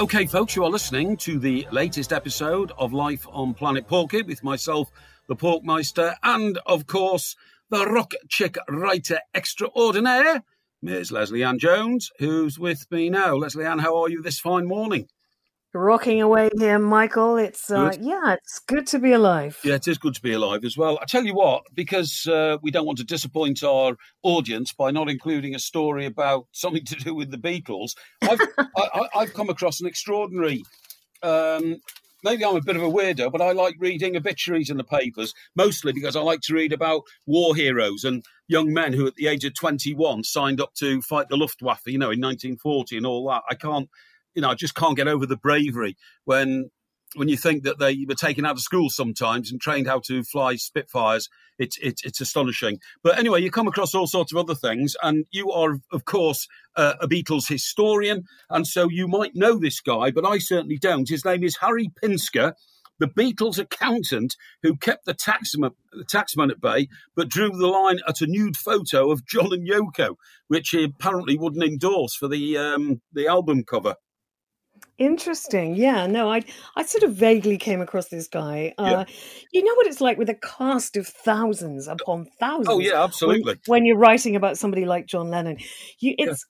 Okay, folks, you are listening to the latest episode of Life on Planet Porky with myself, the Porkmeister, and, of course, the rock chick writer extraordinaire, Ms. Leslie Ann Jones, who's with me now. Leslie Ann, how are you this fine morning? Rocking away here, Michael. It's it's good to be alive. Yeah, it is good to be alive as well. I tell you what, because we don't want to disappoint our audience by not including a story about something to do with the Beatles, I've come across an extraordinary. Maybe I'm a bit of a weirdo, but I like reading obituaries in the papers, mostly because I like to read about war heroes and young men who, at the age of 21, signed up to fight the Luftwaffe, in 1940 and all that. I just can't get over the bravery when you think that they were taken out of school sometimes and trained how to fly Spitfires. It's astonishing. But anyway, you come across all sorts of other things, and you are, of course, a Beatles historian, and so you might know this guy, but I certainly don't. His name is Harry Pinsker, the Beatles accountant who kept the taxman at bay, but drew the line at a nude photo of John and Yoko, which he apparently wouldn't endorse for the album cover. Interesting. Yeah, no, I sort of vaguely came across this guy. You know what it's like with a cast of thousands upon thousands. Oh, yeah, absolutely. When you're writing about somebody like John Lennon, it's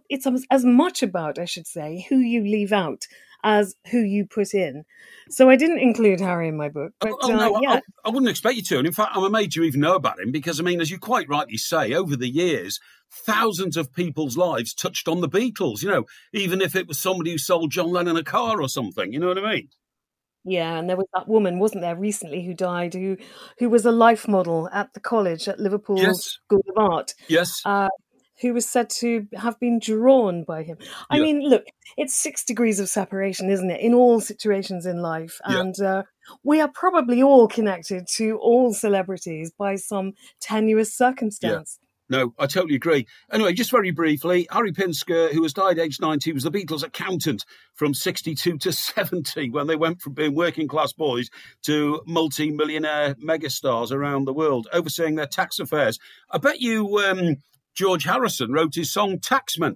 as much about, I should say, who you leave out as who you put in. So I didn't include Harry in my book. But, I wouldn't expect you to. And in fact, I'm amazed you even know about him because, as you quite rightly say, over the years, thousands of people's lives touched on the Beatles, even if it was somebody who sold John Lennon a car or something, you know what I mean? Yeah, and there was that woman, wasn't there, recently who died, who was a life model at the college at Liverpool School of Art. Yes. Who was said to have been drawn by him. I mean, look, it's 6 degrees of separation, isn't it, in all situations in life? And we are probably all connected to all celebrities by some tenuous circumstance. Yeah. No, I totally agree. Anyway, just very briefly, Harry Pinsker, who was died aged 90, was the Beatles' accountant from 62 to 70 when they went from being working class boys to multi-millionaire megastars around the world, overseeing their tax affairs. I bet you George Harrison wrote his song Taxman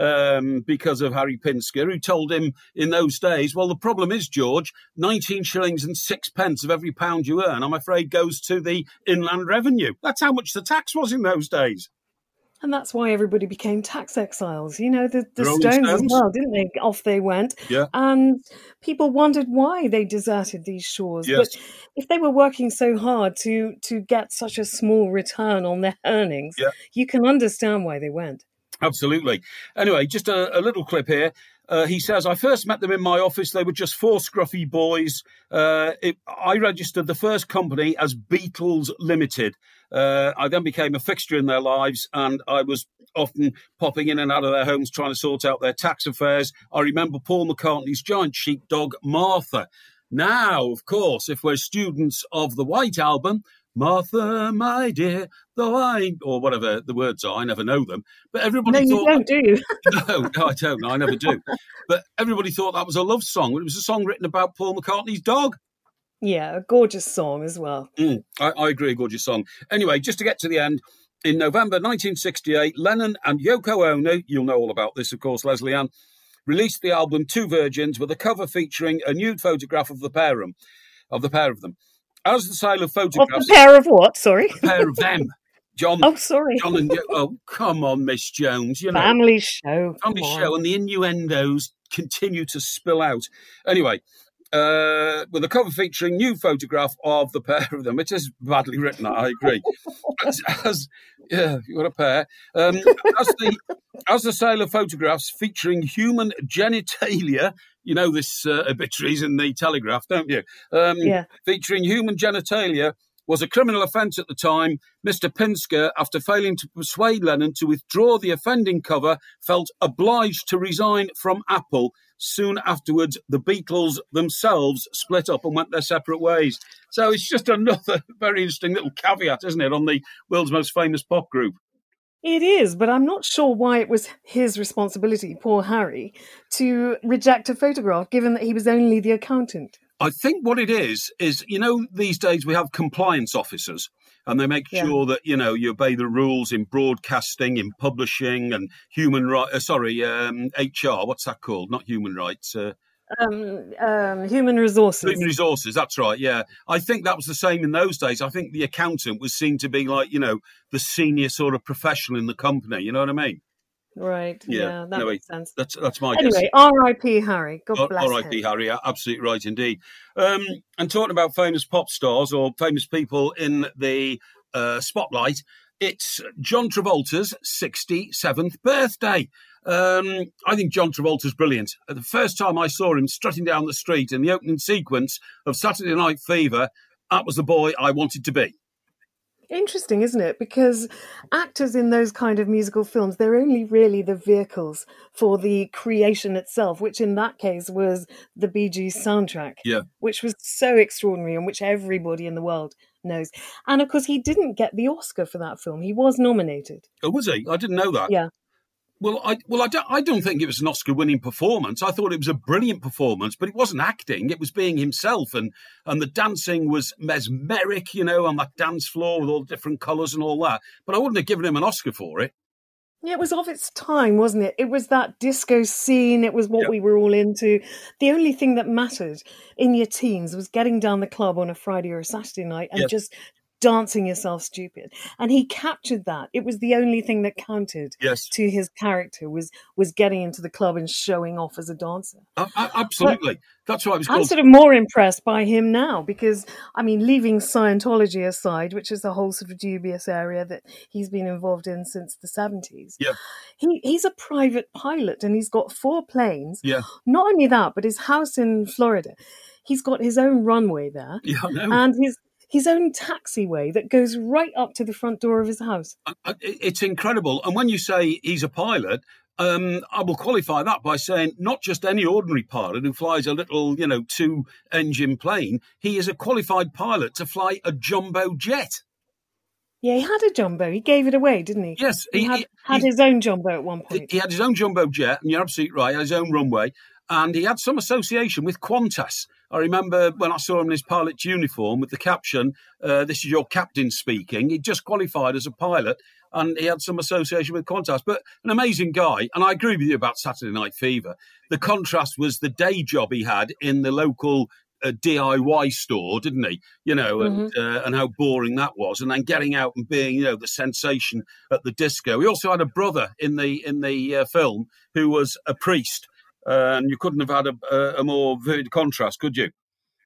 because of Harry Pinsker, who told him in those days, well, the problem is, George, 19 shillings and 6 pence of every pound you earn, I'm afraid, goes to the inland revenue. That's how much the tax was in those days. And that's why everybody became tax exiles. The Stones as well, didn't they? Off they went. Yeah. And people wondered why they deserted these shores. Yes. But if they were working so hard to get such a small return on their earnings, you can understand why they went. Absolutely. Anyway, just a little clip here. He says, I first met them in my office. They were just 4 scruffy boys. I registered the first company as Beatles Limited. I then became a fixture in their lives, and I was often popping in and out of their homes trying to sort out their tax affairs. I remember Paul McCartney's giant sheepdog, Martha. Now, of course, if we're students of the White Album, Martha, my dear, though or whatever the words are, I never know them. But everybody thought... No, you don't, do you? No, I don't. No, I never do. But everybody thought that was a love song. It was a song written about Paul McCartney's dog. Yeah, a gorgeous song as well. I agree, a gorgeous song. Anyway, just to get to the end, in November 1968, Lennon and Yoko Ono, you'll know all about this, of course, Leslie Ann, released the album Two Virgins with a cover featuring a nude photograph of the pair of them. As the sale of photographs... Of the pair of what? Sorry? A pair of them. John. Oh, sorry. John and come on, Miss Jones. Family show. Family show, and the innuendos continue to spill out. Anyway, with a cover featuring new photograph of the pair of them. It is badly written, I agree. What a pair. As the sale of photographs featuring human genitalia, you know this obituaries in the Telegraph, don't you? Featuring human genitalia was a criminal offence at the time. Mr. Pinsker, after failing to persuade Lennon to withdraw the offending cover, felt obliged to resign from Apple. Soon afterwards, the Beatles themselves split up and went their separate ways. So it's just another very interesting little caveat, isn't it, on the world's most famous pop group? It is, but I'm not sure why it was his responsibility, poor Harry, to reject a photograph, given that he was only the accountant. I think what it is, these days we have compliance officers. and they make sure that, you know, you obey the rules in broadcasting, in publishing, and human rights. HR. What's that called? Not human rights. Human resources. Human resources, that's right, yeah. I think that was the same in those days. I think the accountant was seen to be like, you know, the senior sort of professional in the company. You know what I mean? Right, yeah, that makes sense. That's my guess. Anyway, R.I.P. Harry. God bless R.I.P. Harry, absolutely right indeed. And talking about famous pop stars or famous people in the spotlight, it's John Travolta's 67th birthday. I think John Travolta's brilliant. The first time I saw him strutting down the street in the opening sequence of Saturday Night Fever, that was the boy I wanted to be. Interesting, isn't it? Because actors in those kind of musical films, they're only really the vehicles for the creation itself, which in that case was the Bee Gees soundtrack, which was so extraordinary and which everybody in the world knows. And of course, he didn't get the Oscar for that film. He was nominated. Oh, was he? I didn't know that. Yeah. Well, I don't think it was an Oscar-winning performance. I thought it was a brilliant performance, but it wasn't acting. It was being himself, and the dancing was mesmeric, you know, on that dance floor with all the different colours and all that. But I wouldn't have given him an Oscar for it. Yeah, it was of its time, wasn't it? It was that disco scene. It was what we were all into. The only thing that mattered in your teens was getting down the club on a Friday or a Saturday night and just dancing yourself stupid. And he captured that. It was the only thing that counted to his character was getting into the club and showing off as a dancer. Absolutely. That's why I was I'm sort of more impressed by him now because, I mean, leaving Scientology aside, which is a whole sort of dubious area that he's been involved in since the 70s. Yeah. He's a private pilot and he's got 4 planes. Yeah. Not only that, but his house in Florida, he's got his own runway there. Yeah, I know. And his own taxiway that goes right up to the front door of his house. It's incredible. And when you say he's a pilot, I will qualify that by saying not just any ordinary pilot who flies a little, you know, 2-engine plane. He is a qualified pilot to fly a jumbo jet. Yeah, he had a jumbo. He gave it away, didn't he? Yes. He had his own jumbo at one point. He had his own jumbo jet, and you're absolutely right, he had his own runway. And he had some association with Qantas. I remember when I saw him in his pilot's uniform with the caption, "This is your captain speaking." He'd just qualified as a pilot and he had some association with Qantas. But an amazing guy. And I agree with you about Saturday Night Fever. The contrast was the day job he had in the local DIY store, didn't he? You know, and how boring that was. And then getting out and being, you know, the sensation at the disco. He also had a brother in the film who was a priest. And you couldn't have had a more vivid contrast, could you?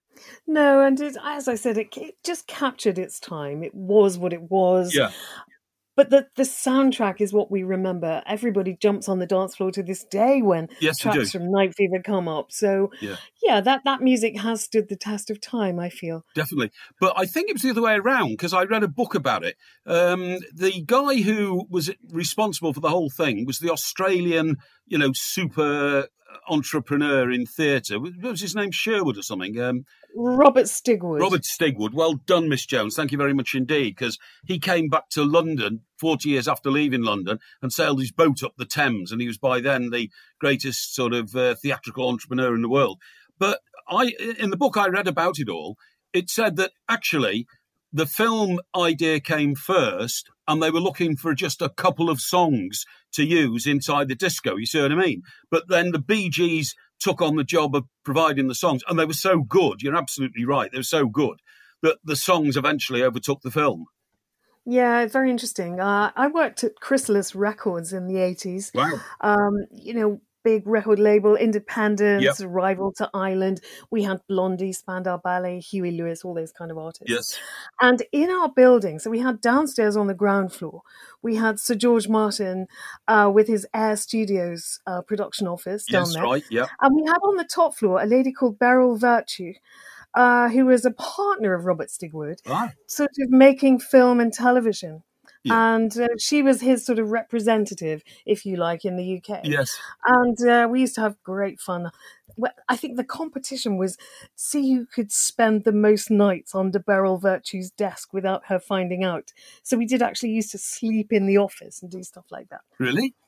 No, and as I said, it just captured its time. It was what it was. Yeah. But the soundtrack is what we remember. Everybody jumps on the dance floor to this day when tracks from Night Fever come up. So, that music has stood the test of time, I feel. Definitely. But I think it was the other way around because I read a book about it. The guy who was responsible for the whole thing was the Australian, you know, super entrepreneur in theatre. What was his name? Sherwood or something? Robert Stigwood. Robert Stigwood. Well done, Miss Jones. Thank you very much indeed, because he came back to London 40 years after leaving London and sailed his boat up the Thames, and he was by then the greatest sort of theatrical entrepreneur in the world. But in the book I read about it all, it said that actually the film idea came first and they were looking for just a couple of songs to use inside the disco, you see what I mean? But then the Bee Gees took on the job of providing the songs, and they were so good, you're absolutely right, they were so good, that the songs eventually overtook the film. Yeah, very interesting. I worked at Chrysalis Records in the 80s. Wow. You know, big record label, independent, rival to Island. We had Blondie, Spandau Ballet, Huey Lewis, all those kind of artists. Yes. And in our building, so we had downstairs on the ground floor, we had Sir George Martin with his Air Studios production office down there. Right, yeah. And we had on the top floor a lady called Beryl Virtue, who was a partner of Robert Stigwood, sort of making film and television. Yeah. And she was his sort of representative, if you like, in the UK. Yes. And we used to have great fun. I think the competition was see who could spend the most nights under Beryl Virtue's desk without her finding out. So we did actually used to sleep in the office and do stuff like that. Really?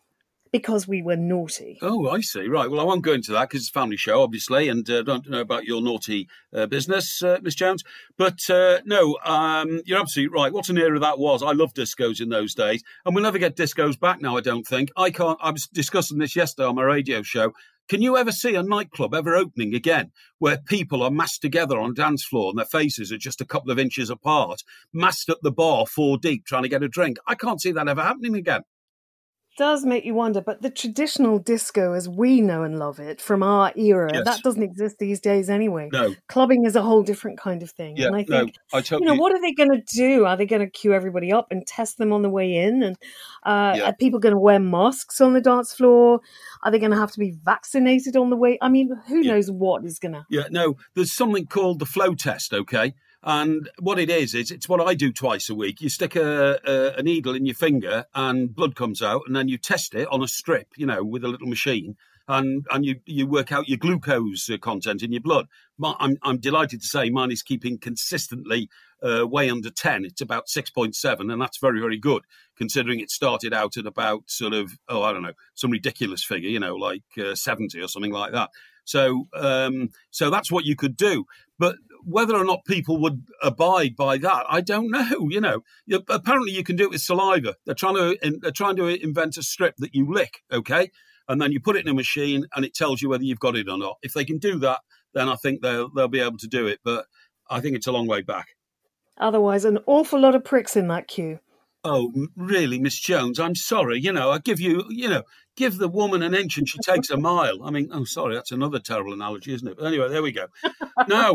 because we were naughty. Oh, I see. Right. Well, I won't go into that because it's a family show, obviously, and don't know about your naughty business, Miss Jones. But no, you're absolutely right. What an era that was. I loved discos in those days, and we'll never get discos back now, I don't think. I was discussing this yesterday on my radio show. Can you ever see a nightclub ever opening again where people are massed together on a dance floor and their faces are just a couple of inches apart, massed at the bar 4 deep trying to get a drink? I can't see that ever happening again. Does make you wonder, but the traditional disco as we know and love it from our era, Yes. that doesn't exist these days anyway. No. Clubbing is a whole different kind of thing. Yeah, and I think, I totally... what are they going to do? Are they going to queue everybody up and test them on the way in? And are people going to wear masks on the dance floor? Are they going to have to be vaccinated on the way? I mean, who knows what is going to... Yeah, no, there's something called the flow test, okay? And what it is it's what I do twice a week. You stick a needle in your finger and blood comes out, and then you test it on a strip, with a little machine, and you work out your glucose content in your blood. I'm delighted to say mine is keeping consistently way under 10. It's about 6.7, and that's very, very good, considering it started out at about sort of, I don't know, some ridiculous figure, like 70 or something like that. So that's what you could do. But whether or not people would abide by that, I don't know. Apparently you can do it with saliva. They're trying to invent a strip that you lick, okay? And then you put it in a machine and it tells you whether you've got it or not. If they can do that, then I think they'll be able to do it. But I think it's a long way back. Otherwise, an awful lot of pricks in that queue. Oh, really, Miss Jones? I'm sorry. I give you, give the woman an inch and she takes a mile. I mean, sorry, that's another terrible analogy, isn't it? But anyway, there we go. Now,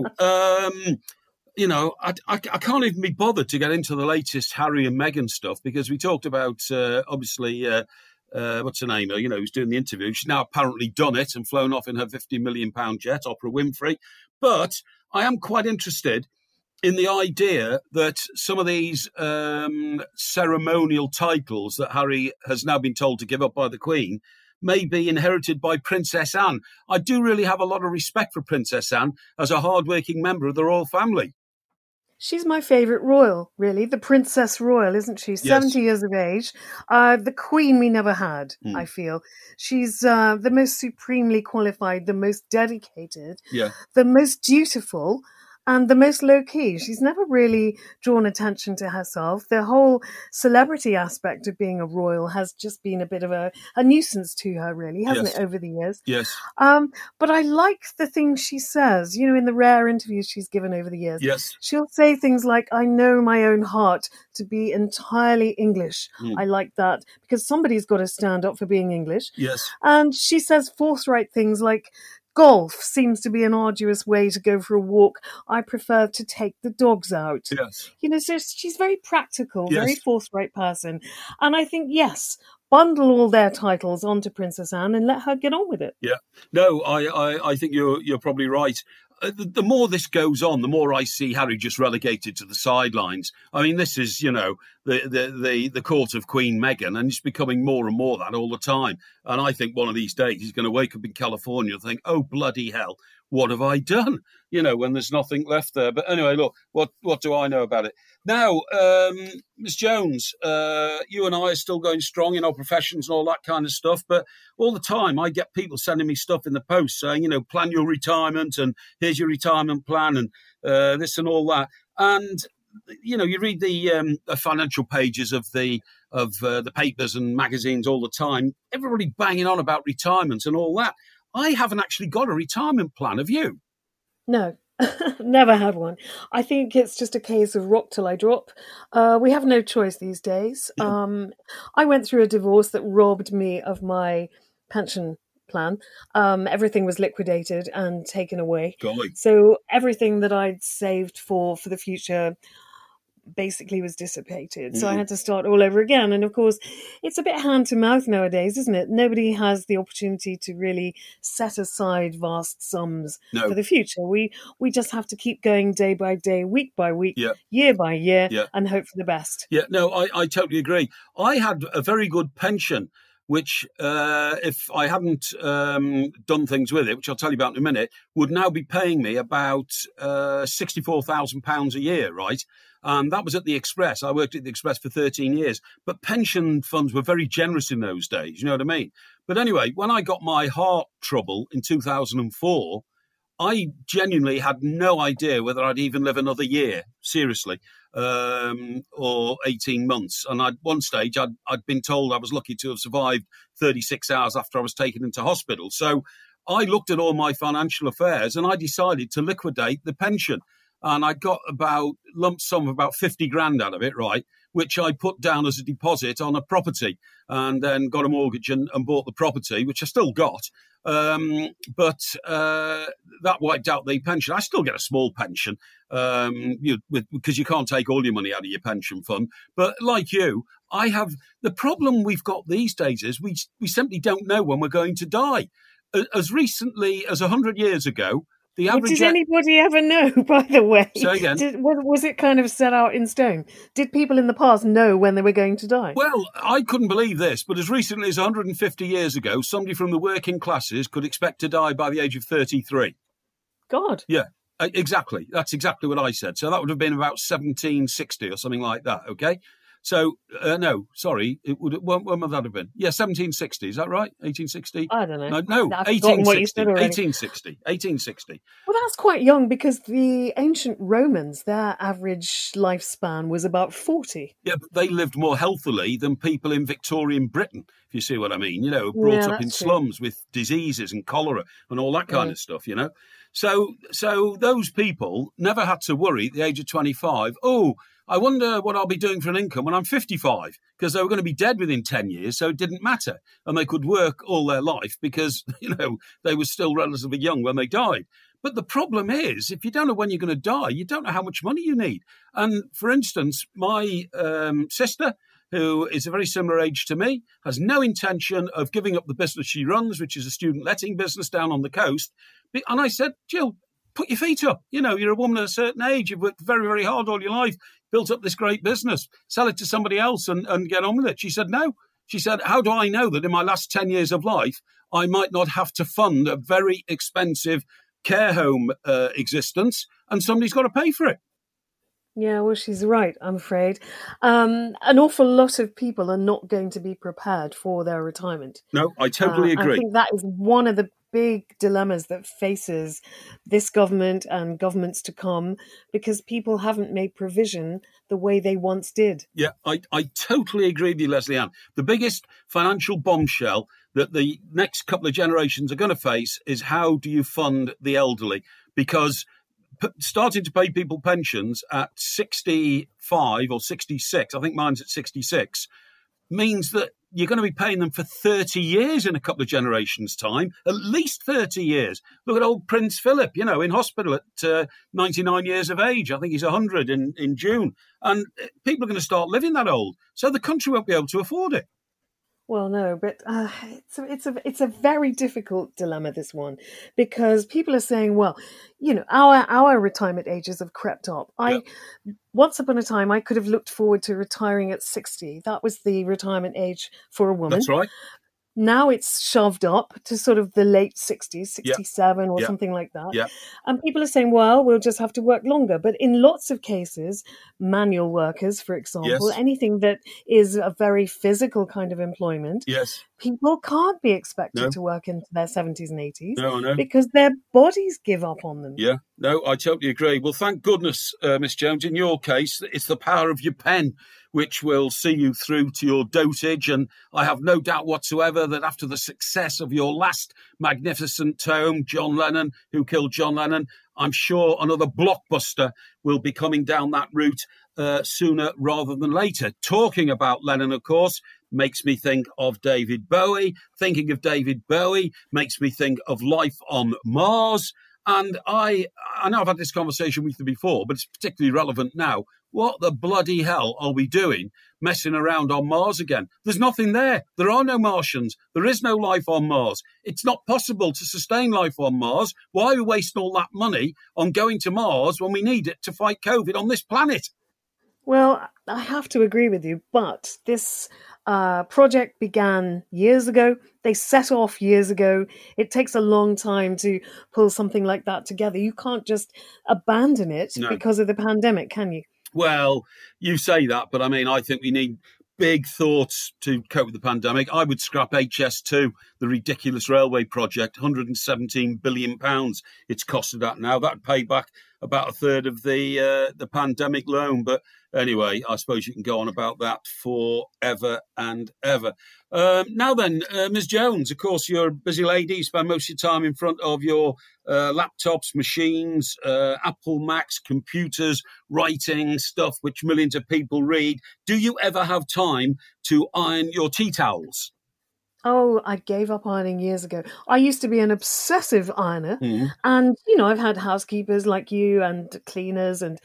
I can't even be bothered to get into the latest Harry and Meghan stuff because we talked about, obviously, what's her name? Who's doing the interview. She's now apparently done it and flown off in her £50 million jet, Oprah Winfrey. But I am quite interested in the idea that some of these ceremonial titles that Harry has now been told to give up by the Queen may be inherited by Princess Anne. I do really have a lot of respect for Princess Anne as a hard-working member of the royal family. She's my favourite royal, really. The Princess Royal, isn't she? Yes. 70 years of age. The Queen we never had, I feel. She's the most supremely qualified, the most dedicated, the most dutiful, and the most low-key. She's never really drawn attention to herself. The whole celebrity aspect of being a royal has just been a bit of a nuisance to her, really, hasn't it, over the years? Yes. But I like the things she says, in the rare interviews she's given over the years. Yes. She'll say things like, I know my own heart to be entirely English. I like that, because somebody's got to stand up for being English. Yes. And she says forthright things like, golf seems to be an arduous way to go for a walk. I prefer to take the dogs out. Yes. So she's very practical, very forthright person. And I think, bundle all their titles onto Princess Anne and let her get on with it. Yeah. No, I think you're probably right. The more this goes on, the more I see Harry just relegated to the sidelines. I mean, this is, the court of Queen Meghan, and it's becoming more and more that all the time. And I think one of these days he's going to wake up in California and think, oh, bloody hell, what have I done? When there's nothing left there. But anyway, look, what do I know about it? Now, Ms. Jones, you and I are still going strong in our professions and all that kind of stuff. But all the time I get people sending me stuff in the post saying, plan your retirement and here's your retirement plan and this and all that. And, you read the financial pages of the papers and magazines all the time. Everybody banging on about retirement and all that. I haven't actually got a retirement plan. Have you? No, never had one. I think it's just a case of rock till I drop. We have no choice these days. I went through a divorce that robbed me of my pension plan. Everything was liquidated and taken away. Golly. So everything that I'd saved for the future basically was dissipated. So I had to start all over again. And of course, it's a bit hand to mouth nowadays, isn't it? Nobody has the opportunity to really set aside vast sums for the future. We just have to keep going day by day, week by week, year by year, and hope for the best. Yeah, no, I totally agree. I had a very good pension which, if I hadn't done things with it, which I'll tell you about in a minute, would now be paying me about £64,000 a year, right? And that was at the Express. I worked at the Express for 13 years. But pension funds were very generous in those days, you know what I mean? But anyway, when I got my heart trouble in 2004, I genuinely had no idea whether I'd even live another year, seriously, or 18 months. And at one stage, I'd been told I was lucky to have survived 36 hours after I was taken into hospital. So I looked at all my financial affairs and I decided to liquidate the pension. And I got about lump sum of about 50 grand out of it, right, which I put down as a deposit on a property and then got a mortgage and bought the property, which I still got. But that wiped out the pension. I still get a small pension because you can't take all your money out of your pension fund. But like you, I have the problem we've got these days is we simply don't know when we're going to die. As recently as 100 years ago, the average. Did anybody ever know, by the way? Say again. Was it kind of set out in stone? Did people in the past know when they were going to die? Well, I couldn't believe this, but as recently as 150 years ago, somebody from the working classes could expect to die by the age of 33. God. Yeah, exactly. That's exactly what I said. So that would have been about 1760 or something like that, okay? So, no, sorry, when would that have been? Yeah, 1760, is that right? 1860? I don't know. No, 1860. Well, that's quite young because the ancient Romans, their average lifespan was about 40. Yeah, but they lived more healthily than people in Victorian Britain, if you see what I mean. You know, brought up in slums with diseases and cholera and all that kind of stuff, you know. So those people never had to worry at the age of 25, I wonder what I'll be doing for an income when I'm 55, because they were going to be dead within 10 years, so it didn't matter. And they could work all their life because, you know, they were still relatively young when they died. But the problem is, if you don't know when you're going to die, you don't know how much money you need. And for instance, my sister, who is a very similar age to me, has no intention of giving up the business she runs, which is a student letting business down on the coast. And I said, Jill, put your feet up. You know, you're a woman at a certain age. You've worked very, very hard all your life, built up this great business, sell it to somebody else and get on with it. She said, no. She said, how do I know that in my last 10 years of life, I might not have to fund a very expensive care home existence and somebody's got to pay for it? Yeah, well, she's right, I'm afraid. An awful lot of people are not going to be prepared for their retirement. No, I totally agree. I think that is one of the big dilemmas that faces this government and governments to come, because people haven't made provision the way they once did. Yeah, I totally agree with you, Leslie Ann. The biggest financial bombshell that the next couple of generations are going to face is how do you fund the elderly? Because starting to pay people pensions at 65 or 66, I think mine's at 66, means that you're going to be paying them for 30 years in a couple of generations' time, at least 30 years. Look at old Prince Philip, you know, in hospital at 99 years of age. I think he's 100 in June. And people are going to start living that old. So the country won't be able to afford it. Well, no, but it's a very difficult dilemma, this one, because people are saying, well, you know, our retirement ages have crept up. Once upon a time, I could have looked forward to retiring at 60. That was the retirement age for a woman. That's right. Now it's shoved up to sort of the late 60s, 67 or something like that. Yeah. And people are saying, well, we'll just have to work longer. But in lots of cases, manual workers, for example, anything that is a very physical kind of employment, people can't be expected to work into their 70s and 80s because their bodies give up on them. Yeah, no, I totally agree. Well, thank goodness, Miss Jones, in your case, it's the power of your pen which will see you through to your dotage. And I have no doubt whatsoever that after the success of your last magnificent tome, John Lennon, Who Killed John Lennon, I'm sure another blockbuster will be coming down that route sooner rather than later. Talking about Lennon, of course, makes me think of David Bowie. Thinking of David Bowie makes me think of life on Mars. And I know I've had this conversation with you before, but it's particularly relevant now. What the bloody hell are we doing messing around on Mars again? There's nothing there. There are no Martians. There is no life on Mars. It's not possible to sustain life on Mars. Why are we wasting all that money on going to Mars when we need it to fight COVID on this planet? Well, I have to agree with you, but this project began years ago. They set off years ago. It takes a long time to pull something like that together. You can't just abandon it because of the pandemic, can you? Well, you say that, but I mean, I think we need big thoughts to cope with the pandemic. I would scrap HS2, the ridiculous railway project, £117 billion. It's costed that now. That'd pay back about a third of the pandemic loan. But anyway, I suppose you can go on about that forever and ever. Now then, Ms. Jones, of course, you're a busy lady. You spend most of your time in front of your laptops, machines, Apple Macs, computers, writing stuff which millions of people read. Do you ever have time to iron your tea towels? Oh, I gave up ironing years ago. I used to be an obsessive ironer. And, you know, I've had housekeepers like you and cleaners and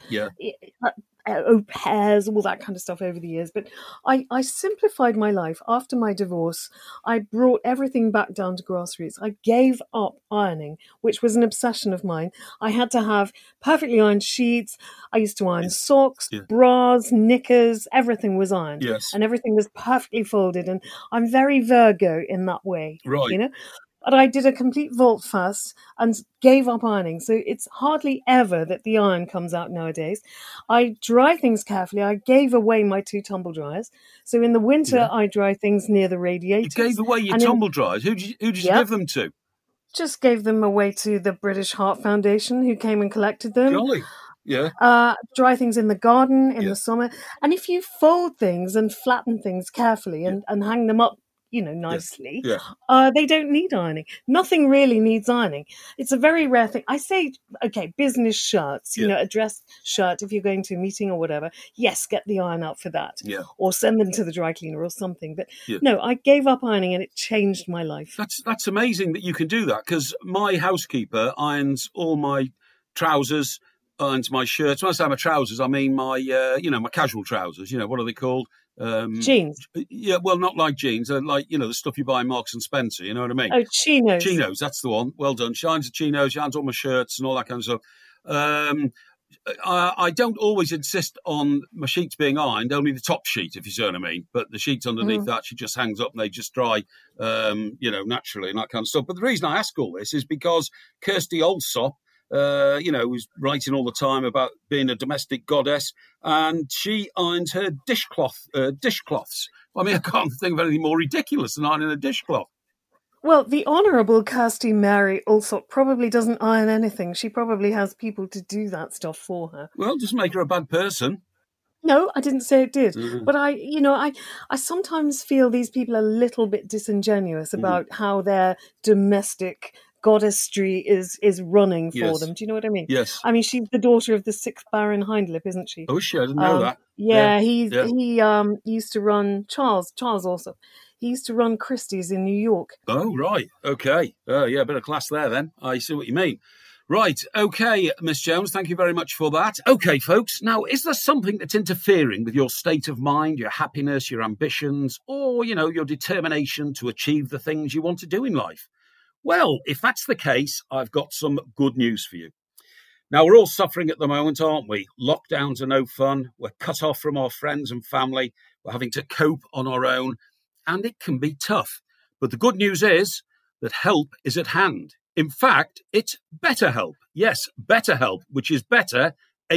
au pairs, all that kind of stuff over the years. But I simplified my life. After my divorce, I brought everything back down to grassroots. I gave up ironing, which was an obsession of mine. I had to have perfectly ironed sheets. I used to iron socks, bras, knickers, everything was ironed. And everything was perfectly folded. And I'm very Virgo in that way, you know? But I did a complete volte-face and gave up ironing. So it's hardly ever that the iron comes out nowadays. I dry things carefully. I gave away my 2 tumble dryers. So in the winter, I dry things near the radiators. You gave away your tumble dryers? Who did you give them to? Just gave them away to the British Heart Foundation, who came and collected them. Jolly. Dry things in the garden in the summer. And if you fold things and flatten things carefully and hang them up, you know, nicely, they don't need ironing. Nothing really needs ironing. It's a very rare thing. I say, okay, business shirts, you know, a dress shirt, if you're going to a meeting or whatever, yes, get the iron out for that. Or send them to the dry cleaner or something. But no, I gave up ironing and it changed my life. That's amazing that you can do that, because my housekeeper irons all my trousers, irons my shirts. When I say my trousers, I mean my, my casual trousers. You know, what are they called? Jeans. Yeah, well, not like jeans. They're like, you know, the stuff you buy in Marks and Spencer. You know what I mean? Oh, chinos. Chinos, that's the one. Well done. She irons the chinos, she irons all my shirts and all that kind of stuff. I don't always insist on my sheets being ironed, only the top sheet, if you see what I mean. But the sheets underneath that, she just hangs up and they just dry, naturally and that kind of stuff. But the reason I ask all this is because Kirsty Allsop, who's writing all the time about being a domestic goddess, and she irons her dishcloths. I mean, I can't think of anything more ridiculous than ironing a dishcloth. Well, the Honourable Kirsty Mary Allsop probably doesn't iron anything. She probably has people to do that stuff for her. Well, doesn't make her a bad person. No, I didn't say it did. But I sometimes feel these people are a little bit disingenuous about how their domestic goddessry is running for them. Do you know what I mean? Yes. I mean, she's the daughter of the 6th Baron Hindlip, isn't she? Oh, she? I didn't know that. He used to run Charles also. He used to run Christie's in New York. Oh, right. Okay. A bit of class there then. I see what you mean. Right. Okay, Miss Jones, thank you very much for that. Okay, folks. Now, is there something that's interfering with your state of mind, your happiness, your ambitions, or, your determination to achieve the things you want to do in life? Well, if that's the case, I've got some good news for you. Now, we're all suffering at the moment, aren't we? Lockdowns are no fun. We're cut off from our friends and family. We're having to cope on our own, and it can be tough. But the good news is that help is at hand. In fact, it's BetterHelp. Yes, BetterHelp, which is better,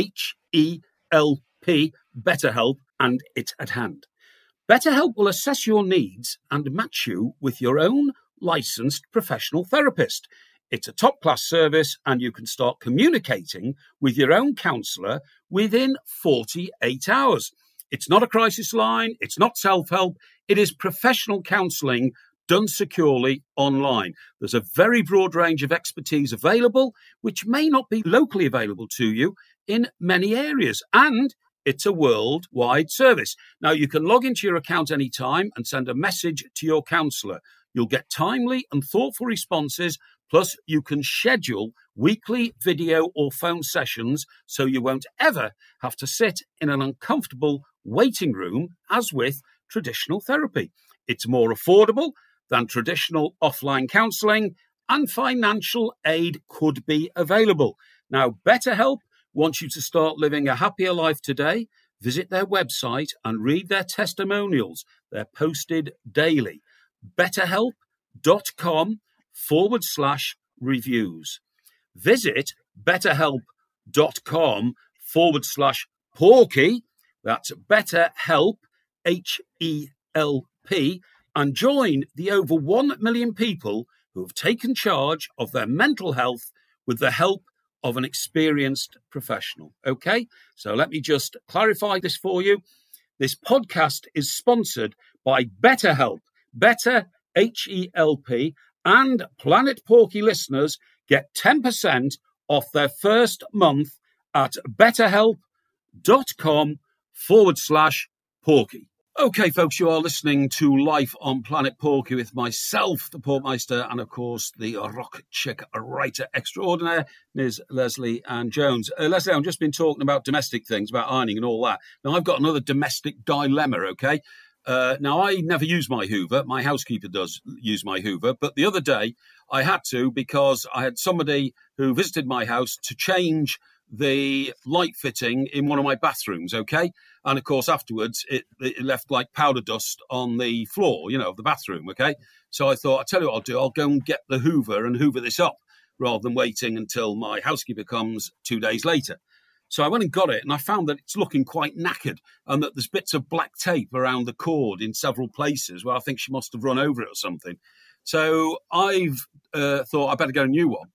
H-E-L-P, BetterHelp, and it's at hand. BetterHelp will assess your needs and match you with your own licensed professional therapist. It's a top-class service, and you can start communicating with your own counsellor within 48 hours. It's not a crisis line. It's not self-help. It is professional counselling done securely online. There's a very broad range of expertise available, which may not be locally available to you in many areas. And it's a worldwide service. Now, you can log into your account anytime and send a message to your counsellor. You'll get timely and thoughtful responses, plus you can schedule weekly video or phone sessions so you won't ever have to sit in an uncomfortable waiting room as with traditional therapy. It's more affordable than traditional offline counselling, and financial aid could be available. Now, BetterHelp wants you to start living a happier life today. Visit their website and read their testimonials. They're posted daily. BetterHelp.com/reviews. Visit BetterHelp.com/Porky. That's BetterHelp, HELP, and join the over 1 million people who have taken charge of their mental health with the help of an experienced professional. Okay, so let me just clarify this for you. This podcast is sponsored by BetterHelp. Better, HELP, and Planet Porky listeners get 10% off their first month at betterhelp.com/Porky. Okay, folks, you are listening to Life on Planet Porky with myself, the Porkmeister, and, of course, the rock chick writer extraordinaire, Ms. Leslie Ann Jones. Leslie, I've just been talking about domestic things, about ironing and all that. Now, I've got another domestic dilemma, okay? Now, I never use my Hoover. My housekeeper does use my Hoover. But the other day, I had to because I had somebody who visited my house to change the light fitting in one of my bathrooms, okay? And, of course, afterwards, it left like powder dust on the floor, of the bathroom, okay? So I thought, I'll tell you what I'll do. I'll go and get the Hoover and Hoover this up rather than waiting until my housekeeper comes 2 days later. So I went and got it, and I found that it's looking quite knackered and that there's bits of black tape around the cord in several places where I think she must have run over it or something. So I've thought I better get a new one.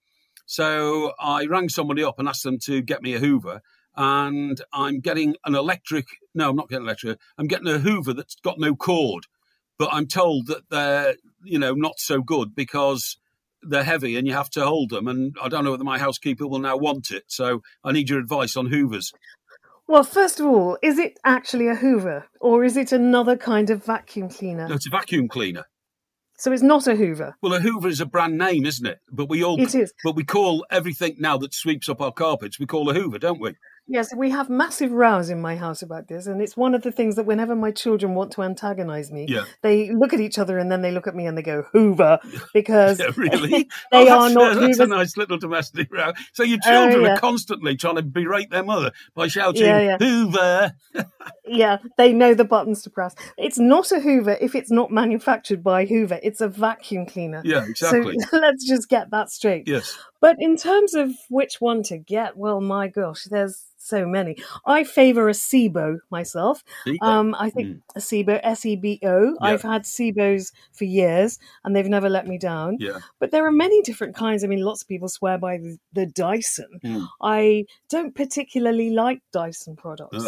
So I rang somebody up and asked them to get me a Hoover, and I'm getting an electric. No, I'm not getting electric. I'm getting a Hoover that's got no cord, but I'm told that they're, not so good because they're heavy and you have to hold them. And I don't know whether my housekeeper will now want it. So I need your advice on Hoovers. Well, first of all, is it actually a Hoover or is it another kind of vacuum cleaner? No, it's a vacuum cleaner. So it's not a Hoover. Well, a Hoover is a brand name, isn't it? It is. But we call everything now that sweeps up our carpets, we call a Hoover, don't we? Yes, we have massive rows in my house about this, and it's one of the things that whenever my children want to antagonize me, they look at each other and then they look at me and they go, Hoover, because really? they are not That's Hoovers. a nice little domestic row. So your children are constantly trying to berate their mother by shouting, Hoover. Yeah, they know the buttons to press. It's not a Hoover if it's not manufactured by Hoover. It's a vacuum cleaner. Yeah, exactly. So let's just get that straight. Yes. But in terms of which one to get, well, my gosh, there's so many. I favour a Sebo myself. I think a Sebo, SEBO. Yeah. I've had Sebos for years and they've never let me down. Yeah. But there are many different kinds. I mean, lots of people swear by the Dyson. I don't particularly like Dyson products.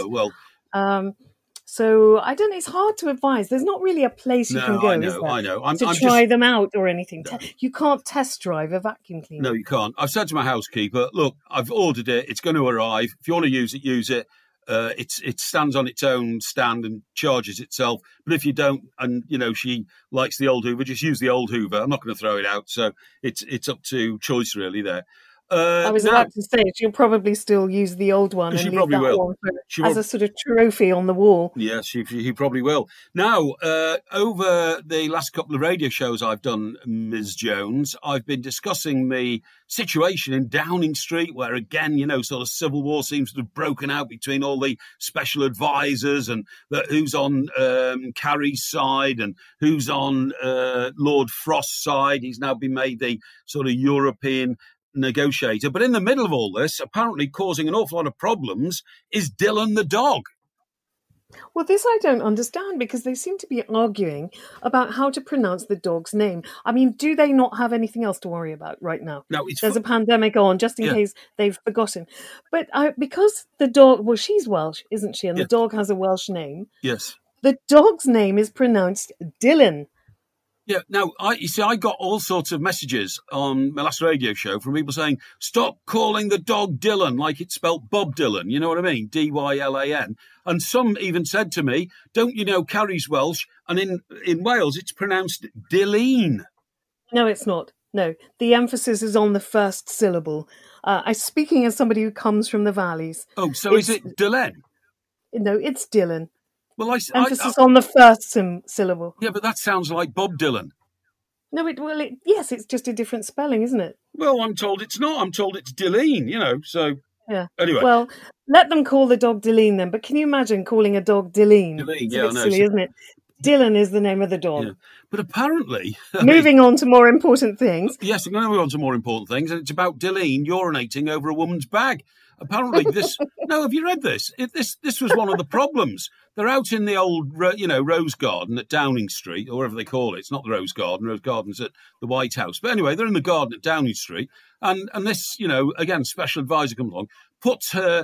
So I don't know. It's hard to advise. There's not really a place you can go, I know, is there? I know. To try them out or anything. No. You can't test drive a vacuum cleaner. No, you can't. I've said to my housekeeper, look, I've ordered it. It's going to arrive. If you want to use it, use it. It stands on its own stand and charges itself. But if you don't, and she likes the old Hoover, just use the old Hoover. I'm not going to throw it out. So it's up to choice really there. I was about to say, she'll probably still use the old one and leave that one as a sort of trophy on the wall. Yes, she probably will. Now, over the last couple of radio shows I've done, Ms. Jones, I've been discussing the situation in Downing Street where, again, sort of civil war seems to have broken out between all the special advisors and who's on Carrie's side and who's on Lord Frost's side. He's now been made the sort of European negotiator. But in the middle of all this, apparently causing an awful lot of problems, is Dylan the dog. Well, this I don't understand because they seem to be arguing about how to pronounce the dog's name. I mean, do they not have anything else to worry about right now? No, there's a pandemic on, just in case they've forgotten. But because the dog, well, she's Welsh, isn't she? And the dog has a Welsh name. Yes. The dog's name is pronounced Dylan. Yeah, now, I got all sorts of messages on my last radio show from people saying, stop calling the dog Dylan like it's spelt Bob Dylan, you know what I mean? Dylan. And some even said to me, don't you know Carrie's Welsh? And in Wales, it's pronounced Dyleen. No, it's not. No, the emphasis is on the first syllable. I'm speaking as somebody who comes from the valleys. Oh, so is it Dylan? No, it's Dylan. Well, emphasis on the first syllable. Yeah, but that sounds like Bob Dylan. No, yes, it's just a different spelling, isn't it? Well, I'm told it's not. I'm told it's Dyleen, so... Yeah. Anyway. Well, let them call the dog Dyleen then, but can you imagine calling a dog Dyleen? Dyleen, it's a bit silly, isn't it? Dylan is the name of the dog. Yeah. But apparently... Moving on to more important things. Yes, we're going to move on to more important things, and it's about Dylan urinating over a woman's bag. Apparently this... No, have you read this? This was one of the problems. They're out in the old, Rose Garden at Downing Street, or whatever they call it. It's not the Rose Garden. Rose Garden's at the White House. But anyway, they're in the garden at Downing Street, and this, again, special advisor comes along, puts her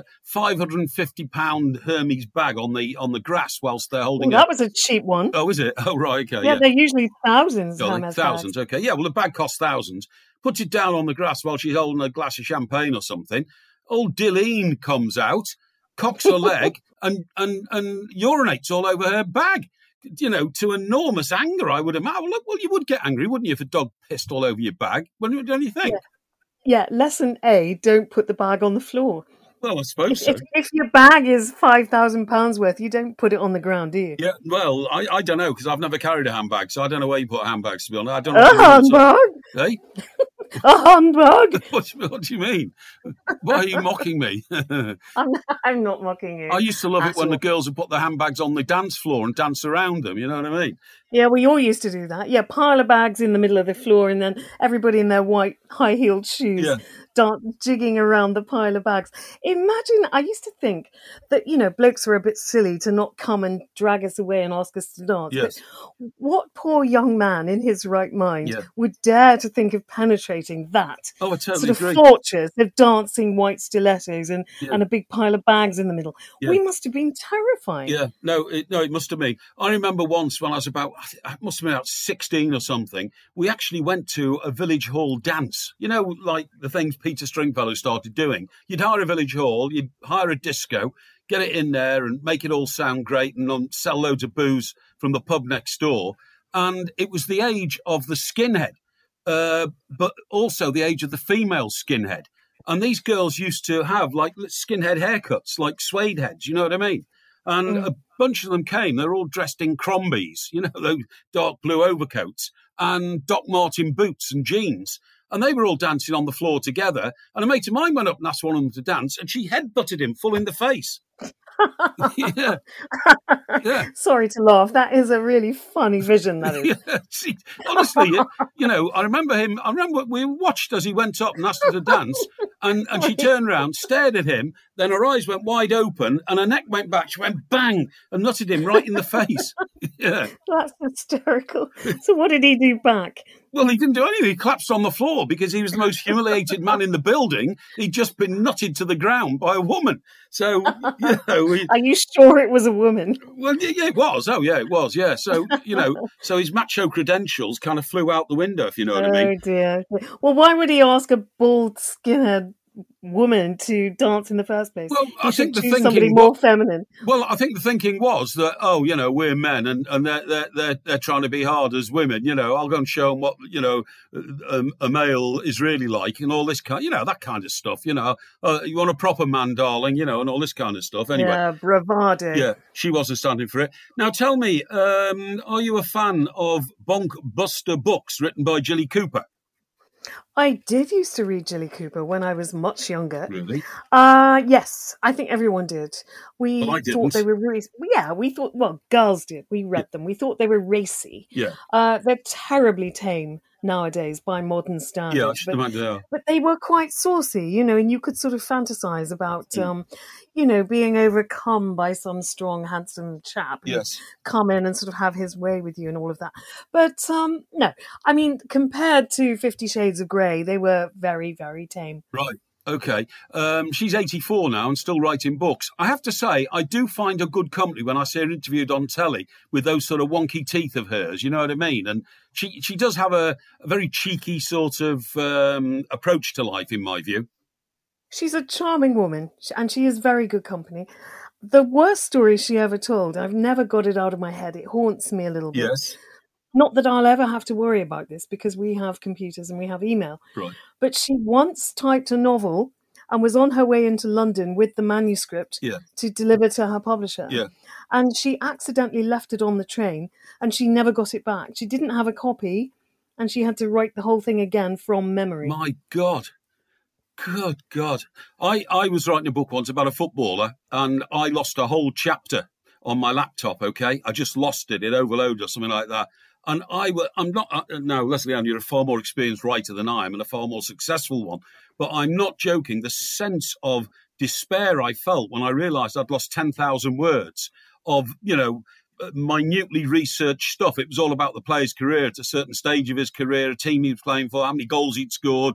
£550 Hermes bag on the grass whilst they're holding that was a cheap one. Oh, is it? Oh, right, okay. Yeah, they're usually thousands. Thousands, bags. Okay. Yeah, well, the bag costs thousands. Puts it down on the grass while she's holding a glass of champagne or something. Old Dylan comes out, cocks her leg, and urinates all over her bag. To enormous anger, I would imagine. Well, you would get angry, wouldn't you, if a dog pissed all over your bag? Don't you think? Yeah, lesson A, don't put the bag on the floor. Well, I suppose so. If your bag is £5,000 worth, you don't put it on the ground, do you? Yeah, well, I don't know, because I've never carried a handbag, so I don't know where you put handbags, to be honest. I don't know. A handbag? Hey? A handbag? What do you mean? Why are you mocking me? I'm not mocking you. I used to love it when the girls would put their handbags on the dance floor and dance around them, you know what I mean? Yeah, we all used to do that. Yeah, pile of bags in the middle of the floor and then everybody in their white high-heeled shoes jigging around the pile of bags. Imagine, I used to think that, blokes were a bit silly to not come and drag us away and ask us to dance. Yes. But what poor young man in his right mind would dare to think of penetrating that totally agree. Fortress of dancing white stilettos and a big pile of bags in the middle? Yeah. We must have been terrifying. Yeah, it must have been. I remember once when I was I must have been about 16 or something, we actually went to a village hall dance. Like the things Peter Stringfellow started doing. You'd hire a village hall, you'd hire a disco, get it in there and make it all sound great and sell loads of booze from the pub next door. And it was the age of the skinhead, but also the age of the female skinhead. And these girls used to have like skinhead haircuts, like suede heads, you know what I mean? And a bunch of them came. They're all dressed in Crombies, those dark blue overcoats, and Doc Martin boots and jeans. And they were all dancing on the floor together. And a mate of mine went up and asked one of them to dance, and she headbutted him full in the face. Yeah. Sorry to laugh. That is a really funny vision, that is. See, honestly, I remember we watched as he went up and asked her to dance, and she turned around, stared at him, then her eyes went wide open and her neck went back. She went bang and nutted him right in the face. Yeah. That's hysterical. So what did he do back? Well, he didn't do anything. He collapsed on the floor because he was the most humiliated man in the building. He'd just been nutted to the ground by a woman. So, Are you sure it was a woman? Well, yeah, it was. Oh, yeah, it was. Yeah. So, so his macho credentials kind of flew out the window, if you know what I mean. Oh, dear. Well, why would he ask a bald skinhead woman to dance in the first place? Well, I think the thinking somebody more feminine. Well, I think the thinking was that we're men and they're trying to be hard as women. I'll go and show them what a male is really like and all this kind. That kind of stuff. You want a proper man, darling. And all this kind of stuff. Anyway, yeah, bravado. Yeah, she wasn't standing for it. Now, tell me, are you a fan of Bonk Buster books written by Jilly Cooper? I did used to read Jilly Cooper when I was much younger. Really? Yes, I think everyone did. We thought they were really... Yeah, we thought... Well, girls did. We read them. We thought they were racy. Yeah. They're terribly tame nowadays by modern standards. Yeah, I should imagine they are. But they were quite saucy, and you could sort of fantasize about, being overcome by some strong, handsome chap. Yes. Come in and sort of have his way with you and all of that. But no, I mean, compared to 50 Shades of Grey, they were very, very tame. Right. Okay. She's 84 now and still writing books. I have to say, I do find her good company when I see her interviewed on telly with those sort of wonky teeth of hers, you know what I mean? And she does have a very cheeky sort of approach to life, in my view. She's a charming woman, and she is very good company. The worst story she ever told, I've never got it out of my head. It haunts me a little bit. Yes. Not that I'll ever have to worry about this because we have computers and we have email. Right. But she once typed a novel and was on her way into London with the manuscript to deliver to her publisher. Yeah. And she accidentally left it on the train and she never got it back. She didn't have a copy and she had to write the whole thing again from memory. My God. Good God. I was writing a book once about a footballer and I lost a whole chapter on my laptop, okay? I just lost it. It overloaded or something like that. And I'm not, now, Leslie Ann, you're a far more experienced writer than I am and a far more successful one. But I'm not joking. The sense of despair I felt when I realised I'd lost 10,000 words of, minutely researched stuff. It was all about the player's career at a certain stage of his career, a team he was playing for, how many goals he'd scored,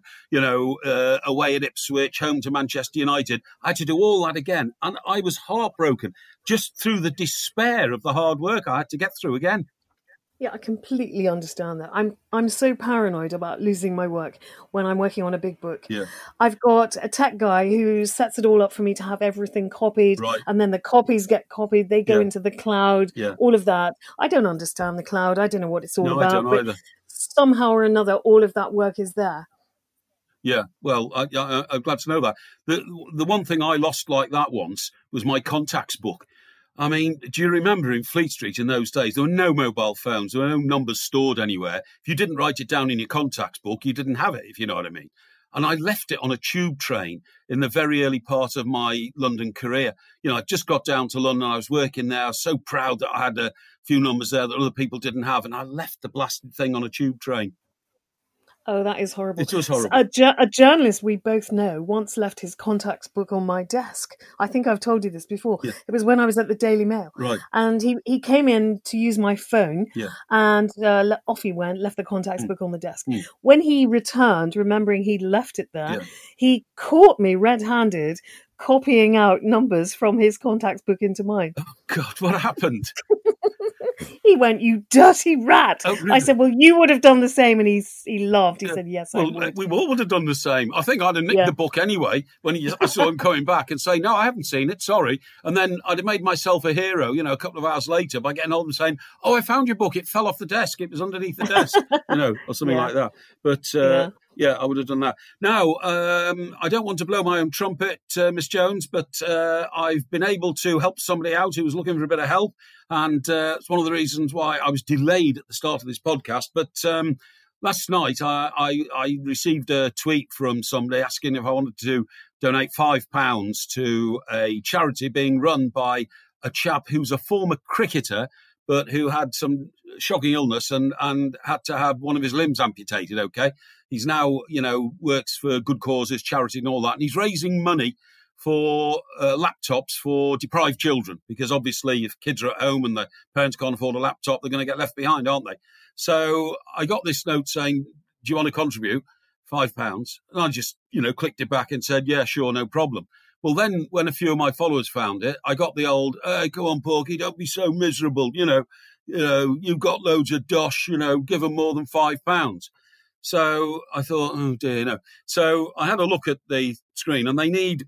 away at Ipswich, home to Manchester United. I had to do all that again. And I was heartbroken just through the despair of the hard work I had to get through again. Yeah, I completely understand that. I'm so paranoid about losing my work when I'm working on a big book. Yeah. I've got a tech guy who sets it all up for me to have everything copied, right. And then the copies get copied. They go into the cloud. Yeah. All of that. I don't understand the cloud. I don't know what it's all about. I don't either. Somehow or another, all of that work is there. Yeah, well, I'm glad to know that. The one thing I lost like that once was my contacts book. I mean, do you remember in Fleet Street in those days, there were no mobile phones, there were no numbers stored anywhere. If you didn't write it down in your contacts book, you didn't have it, if you know what I mean. And I left it on a tube train in the very early part of my London career. I just got down to London, I was working there, I was so proud that I had a few numbers there that other people didn't have, and I left the blasted thing on a tube train. Oh, that is horrible. It was horrible. A journalist we both know once left his contacts book on my desk. I think I've told you this before. Yeah. It was when I was at the Daily Mail. Right. And he came in to use my phone, yeah. and off he went, left the contacts book on the desk. Mm. When he returned, remembering he'd left it there, yeah. he caught me red-handed copying out numbers from his contacts book into mine. Oh, God, what happened? He went, "You dirty rat." Oh, really? I said, "Well, you would have done the same." And he laughed. He said, "Yes, I would." We all would have done the same. I think I'd have nicked the book anyway when I saw him coming back and say, "No, I haven't seen it, sorry." And then I'd have made myself a hero, a couple of hours later by getting hold and saying, "Oh, I found your book. It fell off the desk. It was underneath the desk," or something like that. But yeah, I would have done that. Now, I don't want to blow my own trumpet, Miss Jones, but I've been able to help somebody out who was looking for a bit of help. And it's one of the reasons why I was delayed at the start of this podcast. But last night, I received a tweet from somebody asking if I wanted to donate £5 to a charity being run by a chap who's a former cricketer, but who had some shocking illness and had to have one of his limbs amputated, okay? He's now, works for good causes, charity and all that. And he's raising money for laptops for deprived children, because obviously if kids are at home and the parents can't afford a laptop, they're going to get left behind, aren't they? So I got this note saying, "Do you want to contribute £5? And I just, clicked it back and said, "Yeah, sure, no problem." Well, then when a few of my followers found it, I got the old, "Hey, go on, Porky, don't be so miserable. You've got loads of dosh, give them more than £5. So I thought, oh dear, So I had a look at the screen, and they need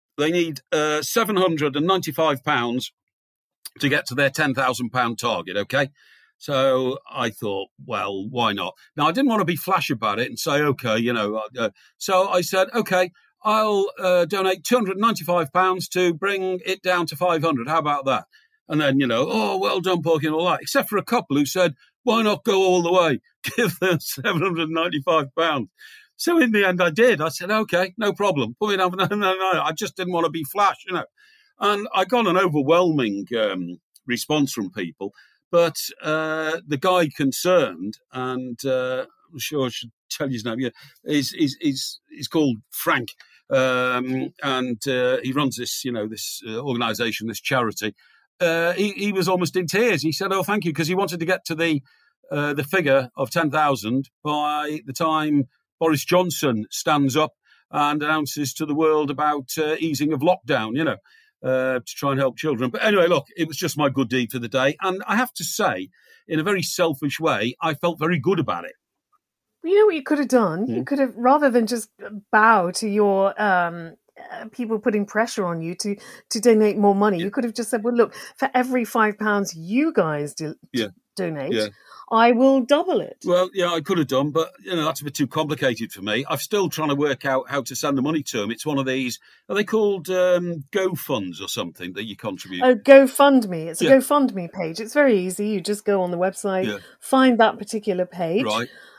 £795 to get to their £10,000 target, okay? So I thought, well, why not? Now, I didn't want to be flash about it and say, okay, so I said, okay, I'll donate £295 to bring it down to 500. How about that? And then, oh, well done, Porky, and all that, except for a couple who said, why not go all the way? Give them £795. So in the end, I did. I said, okay, no problem. Put me down. No. I just didn't want to be flash, And I got an overwhelming response from people. But the guy concerned, and I'm sure I should tell you his name, is called Frank. And he runs this, this organisation, this charity. He was almost in tears. He said, "Oh, thank you," because he wanted to get to the figure of 10,000 by the time Boris Johnson stands up and announces to the world about easing of lockdown, to try and help children. But anyway, look, it was just my good deed for the day. And I have to say, in a very selfish way, I felt very good about it. You know what you could have done? You could have, rather than just bow to your people putting pressure on you to donate more money, you could have just said, well, look, for every £5 you guys donate, I will double it. Well, yeah, I could have done, but, that's a bit too complicated for me. I'm still trying to work out how to send the money to them. It's one of these, are they called GoFunds or something that you contribute? Oh, GoFundMe. It's a GoFundMe page. It's very easy. You just go on the website, find that particular page. Right.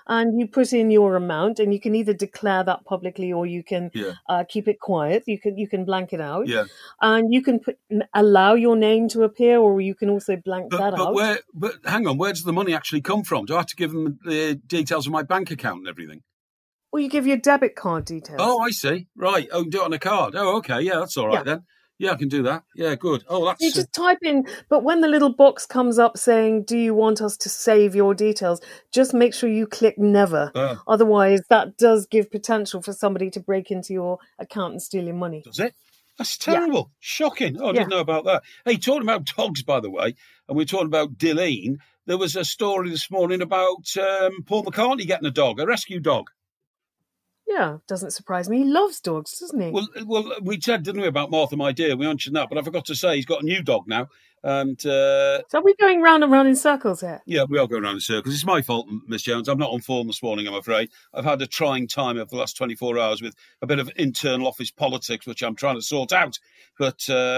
and you put in your amount, and you can either declare that publicly or you can keep it quiet. You can blank it out, and you can allow your name to appear, or you can also blank that out. But hang on, where does the money actually come from? Do I have to give them the details of my bank account and everything? Well, you give your debit card details. Oh, I see. Right. Oh, you can do it on a card. Oh, okay. Yeah, that's all right then. Yeah, I can do that. Yeah, good. Oh, that's... You just type in, but when the little box comes up saying, do you want us to save your details, just make sure you click never. Otherwise, that does give potential for somebody to break into your account and steal your money. Does it? That's terrible. Yeah. Shocking. Oh, I didn't know about that. Hey, talking about dogs, by the way, and we're talking about Dilleen, there was a story this morning about Paul McCartney getting a dog, a rescue dog. Yeah, doesn't surprise me. He loves dogs, doesn't he? Well, we said, didn't we, about Martha, my dear? We mentioned that, but I forgot to say he's got a new dog now. And so are we going round and round in circles here? Yeah, we are going round in circles. It's my fault, Miss Jones. I'm not on form this morning, I'm afraid. I've had a trying time over the last 24 hours with a bit of internal office politics, which I'm trying to sort out. But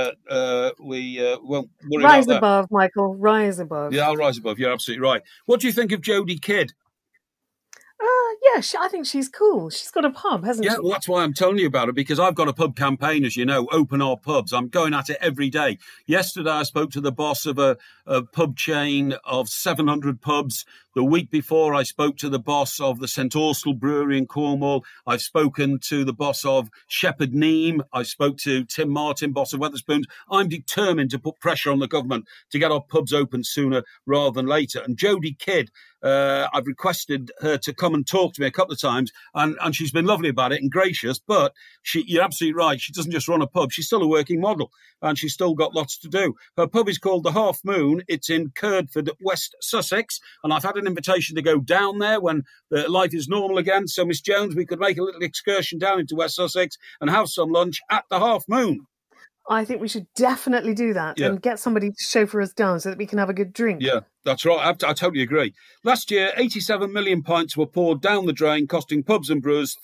we won't worry about that. Rise above, Michael. Rise above. Yeah, I'll rise above. You're absolutely right. What do you think of Jodie Kidd? Yeah, I think she's cool. She's got a pub, hasn't she? Yeah, well, that's why I'm telling you about it, because I've got a pub campaign, as you know, Open Our Pubs. I'm going at it every day. Yesterday, I spoke to the boss of a pub chain of 700 pubs. The week before, I spoke to the boss of the St. Austell Brewery in Cornwall. I've spoken to the boss of Shepherd Neame. I spoke to Tim Martin, boss of Wetherspoons. I'm determined to put pressure on the government to get our pubs open sooner rather than later. And Jodie Kidd, I've requested her to come and talk to me a couple of times, and she's been lovely about it and gracious, but you're absolutely right. She doesn't just run a pub. She's still a working model, and she's still got lots to do. Her pub is called the Half Moon. It's in Curdford, West Sussex, and I've had an invitation to go down there when life is normal again. So, Miss Jones, we could make a little excursion down into West Sussex and have some lunch at the Half Moon. I think we should definitely do that and get somebody to chauffeur us down so that we can have a good drink. Yeah, that's right. I totally agree. Last year, 87 million pints were poured down the drain, costing pubs and brewers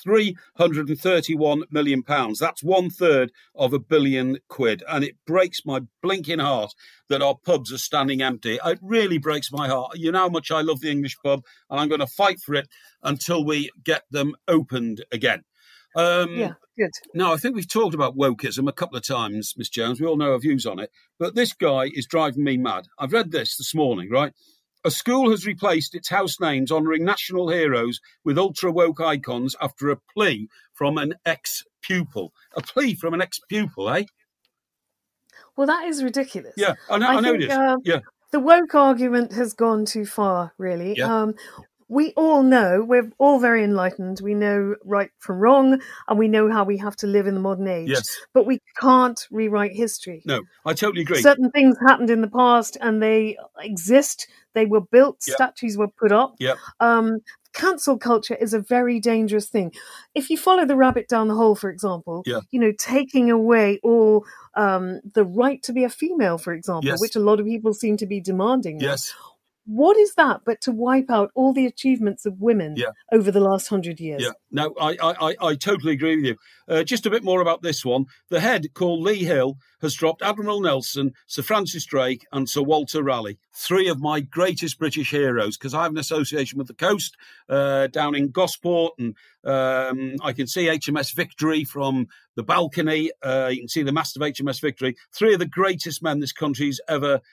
£331 million. That's 1/3 of £1 billion. And it breaks my blinking heart that our pubs are standing empty. It really breaks my heart. You know how much I love the English pub, and I'm going to fight for it until we get them opened again. Yeah, good. Now, I think we've talked about wokeism a couple of times, Miss Jones. We all know our views on it. But this guy is driving me mad. I've read this morning, right? A school has replaced its house names honouring national heroes with ultra-woke icons after a plea from an ex-pupil. A plea from an ex-pupil, eh? Well, that is ridiculous. Yeah, I know it is. Yeah. The woke argument has gone too far, really. Yeah. We all know, we're all very enlightened. We know right from wrong, and we know how we have to live in the modern age. Yes. But we can't rewrite history. No, I totally agree. Certain things happened in the past, and they exist. They were built. Yep. Statues were put up. Yep. Cancel culture is a very dangerous thing. If you follow the rabbit down the hole, for example, taking away all the right to be a female, for example, which a lot of people seem to be demanding. Yes. What is that but to wipe out all the achievements of women over the last 100 years? Yeah, no, I totally agree with you. Just a bit more about this one. The head, called Lee Hill, has dropped Admiral Nelson, Sir Francis Drake and Sir Walter Raleigh, 3 of my greatest British heroes, because I have an association with the coast down in Gosport, and I can see HMS Victory from the balcony. You can see the mast of HMS Victory. 3 of the greatest men this country's ever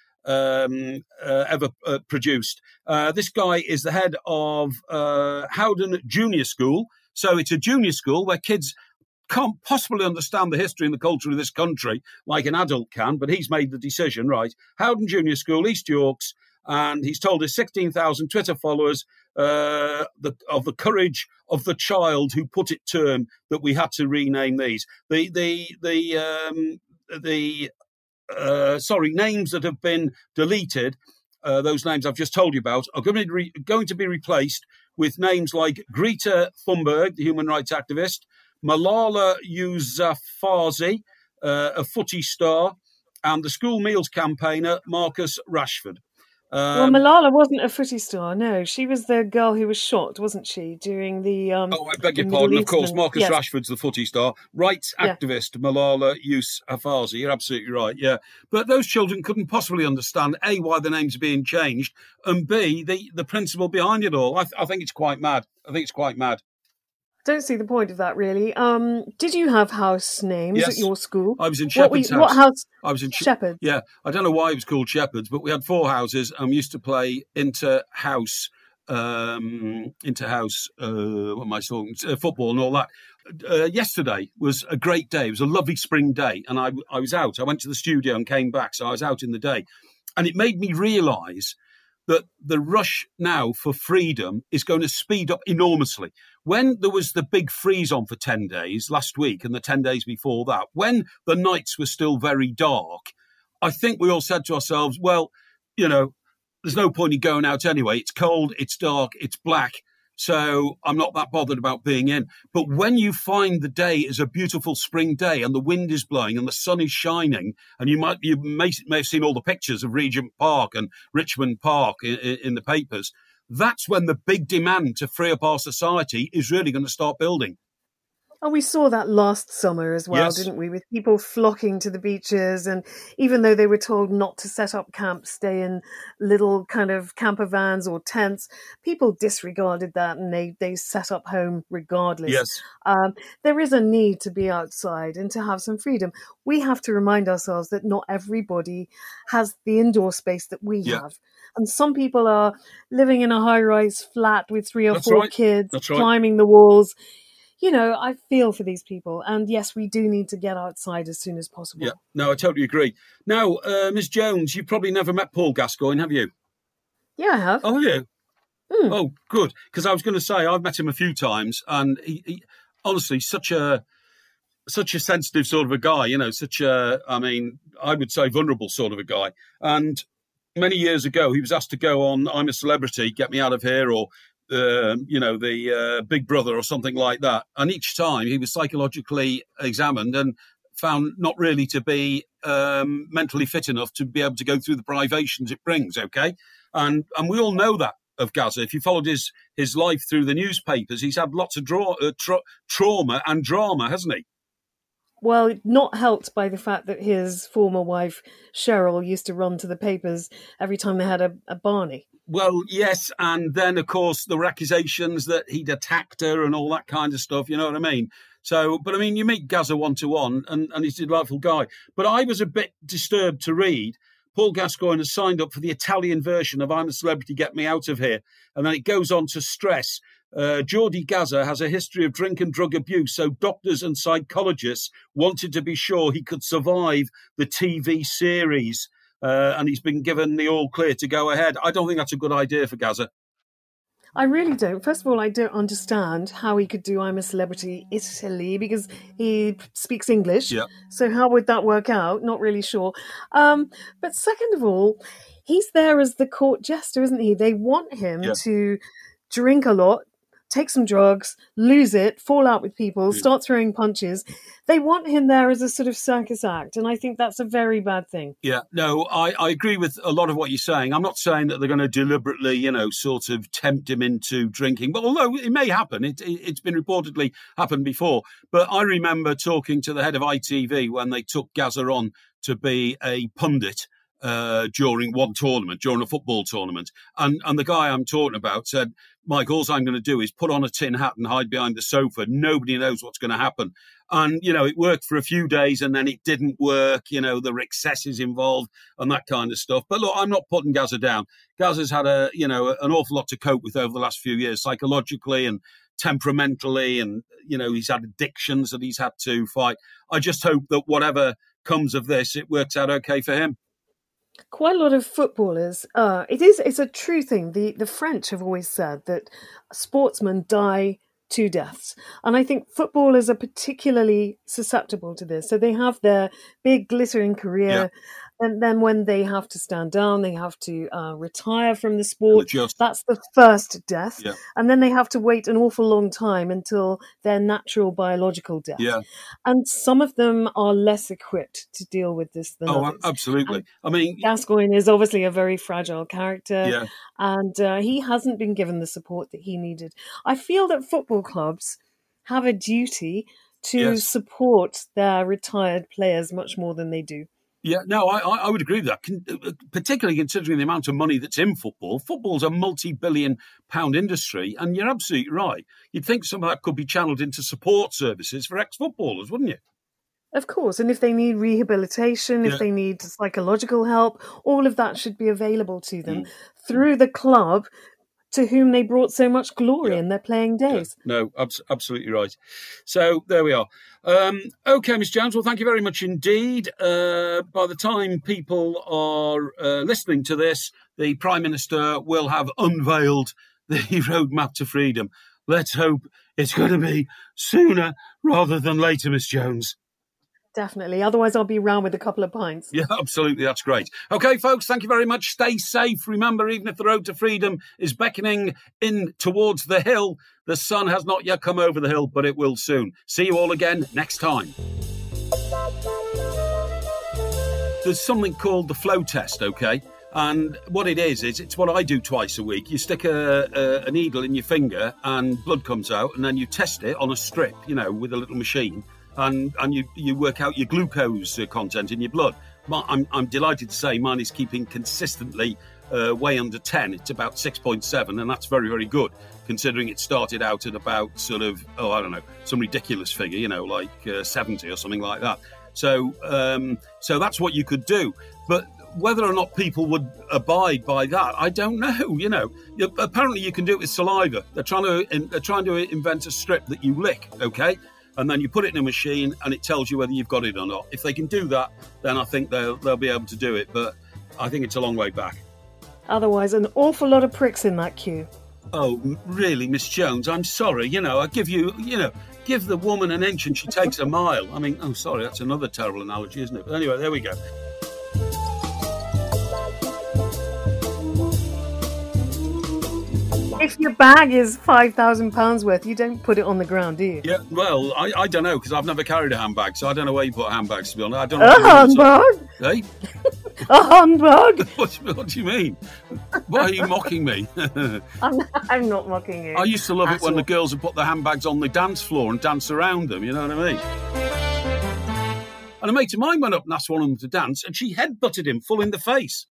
produced. This guy is the head of Howden Junior School. So it's a junior school where kids can't possibly understand the history and the culture of this country like an adult can, but he's made the decision, right? Howden Junior School, East Yorks, and he's told his 16,000 Twitter followers of the courage of the child who put it to him that we had to rename these. Names that have been deleted, those names I've just told you about, are going to be replaced with names like Greta Thunberg, the human rights activist, Malala Yousafzai, a footy star, and the school meals campaigner, Marcus Rashford. Well, Malala wasn't a footy star. No, she was the girl who was shot, wasn't she, during the Oh, I beg the your Middle pardon. Of course, Eastern? Marcus Yes, Rashford's the footy star. Rights yeah. activist Malala Yousafzai. You're absolutely right. Yeah, but those children couldn't possibly understand A, why the names are being changed, and B, the principle behind it all. I think it's quite mad. I think it's quite mad. Don't see the point of that, really. Did you have house names at Yes, your school? I was in Shepherd's What house. house? I was in Shepherd. yeah. I don't know why it was called Shepherd's, but we had 4 houses, and we used to play inter-house. What am I talking? Football and all that. Yesterday was a great day. It was a lovely spring day, and I was out. I went to the studio and came back, so I was out in the day, and it made me realise that the rush now for freedom is going to speed up enormously. When there was the big freeze on for 10 days last week and the 10 days before that, when the nights were still very dark, I think we all said to ourselves, well, you know, there's no point in going out anyway. It's cold, it's dark, it's black. So I'm not that bothered about being in. But when you find the day is a beautiful spring day and the wind is blowing and the sun is shining, and you may have seen all the pictures of Regent Park and Richmond Park in the papers, that's when the big demand to free up our society is really going to start building. Oh, we saw that last summer as well, Yes. didn't we? With people flocking to the beaches, and even though they were told not to set up camp, stay in little kind of camper vans or tents, people disregarded that and they set up home regardless. Yes. There is a need to be outside and to have some freedom. We have to remind ourselves that not everybody has the indoor space that we have. And some people are living in a high-rise flat with 3 or That's 4 right. kids, That's right. climbing the walls. You know, I feel for these people. And yes, we do need to get outside as soon as possible. Yeah, no, I totally agree. Now, Ms. Jones, you've probably never met Paul Gascoigne, have you? Yeah, I have. Oh, yeah. Oh, good. Because I was going to say, I've met him a few times, and he honestly, such a sensitive sort of a guy, you know, I would say vulnerable sort of a guy. And many years ago, he was asked to go on I'm a Celebrity, Get Me Out of Here, or the Big Brother or something like that. And each time he was psychologically examined and found not really to be mentally fit enough to be able to go through the privations it brings, okay? And we all know that of Gazza. If you followed his life through the newspapers, he's had lots of trauma and drama, hasn't he? Well, not helped by the fact that his former wife, Cheryl, used to run to the papers every time they had a Barney. Well, yes, and then, of course, there were accusations that he'd attacked her and all that kind of stuff, you know what I mean? So, but I mean, you meet Gazza one-to-one, and he's a delightful guy. But I was a bit disturbed to read Paul Gascoigne has signed up for the Italian version of I'm a Celebrity, Get Me Out of Here. And then it goes on to stress Jordi Gazza has a history of drink and drug abuse, so doctors and psychologists wanted to be sure he could survive the TV series. And he's been given the all clear to go ahead. I don't think that's a good idea for Gazza. I really don't. First of all, I don't understand how he could do I'm a Celebrity Italy because he speaks English. Yeah. So how would that work out? Not really sure. But second of all, he's there as the court jester, isn't he? They want him to drink a lot, take some drugs, lose it, fall out with people, start throwing punches. They want him there as a sort of circus act, and I think that's a very bad thing. Yeah, no, I agree with a lot of what you're saying. I'm not saying that they're going to deliberately, sort of tempt him into drinking, but although it may happen, it's been reportedly happened before. But I remember talking to the head of ITV when they took Gazza on to be a pundit during one tournament, during a football tournament. And the guy I'm talking about said, Mike, all I'm going to do is put on a tin hat and hide behind the sofa. Nobody knows what's going to happen. And, it worked for a few days and then it didn't work. There were excesses involved and that kind of stuff. But look, I'm not putting Gazza down. Gazza's had an awful lot to cope with over the last few years, psychologically and temperamentally. And, he's had addictions that he's had to fight. I just hope that whatever comes of this, it works out okay for him. Quite a lot of footballers, it's a true thing. The French have always said that sportsmen die two deaths. And I think footballers are particularly susceptible to this. So they have their big glittering career. And then when they have to stand down, they have to retire from the sport. Just, that's the first death. Yeah. And then they have to wait an awful long time until their natural biological death. Yeah. And some of them are less equipped to deal with this than others. Absolutely. And I mean, Gascoigne is obviously a very fragile character. Yeah. And he hasn't been given the support that he needed. I feel that football clubs have a duty to support their retired players much more than they do. Yeah, no, I would agree with that, particularly considering the amount of money that's in football. Football's a multi-billion-pound industry, and you're absolutely right. You'd think some of that could be channeled into support services for ex-footballers, wouldn't you? Of course, and if they need rehabilitation, if they need psychological help, all of that should be available to them through the club to whom they brought so much glory in their playing days. Yeah. No, absolutely right. So there we are. Okay, Miss Jones, well, thank you very much indeed. By the time people are listening to this, the Prime Minister will have unveiled the roadmap to freedom. Let's hope it's going to be sooner rather than later, Miss Jones. Definitely. Otherwise, I'll be round with a couple of pints. Yeah, absolutely. That's great. Okay, folks, thank you very much. Stay safe. Remember, even if the road to freedom is beckoning in towards the hill, the sun has not yet come over the hill, but it will soon. See you all again next time. There's something called the flow test, okay? And what it is it's what I do twice a week. You stick a needle in your finger and blood comes out, and then you test it on a strip, with a little machine. And you work out your glucose content in your blood. I'm delighted to say mine is keeping consistently way under 10. It's about 6.7, and that's very, very good, considering it started out at about sort of, some ridiculous figure, like 70 or something like that. So that's what you could do. But whether or not people would abide by that, I don't know. Apparently you can do it with saliva. They're trying to invent a strip that you lick, okay? And then you put it in a machine and it tells you whether you've got it or not. If they can do that, then I think they'll be able to do it. But I think it's a long way back. Otherwise, an awful lot of pricks in that queue. Oh, really, Miss Jones? I'm sorry. I give you, give the woman an inch and she takes a mile. I mean, sorry, that's another terrible analogy, isn't it? But anyway, there we go. If your bag is £5,000 worth, you don't put it on the ground, do you? Yeah, well, I don't know, because I've never carried a handbag, so I don't know where you put handbags, to be honest. I don't know. A handbag? Hey? A handbag? What do you mean? Why are you mocking me? I'm not mocking you. I used to love it when the girls would put their handbags on the dance floor and dance around them, you know what I mean? And a mate of mine went up and asked one of them to dance, and she headbutted him full in the face.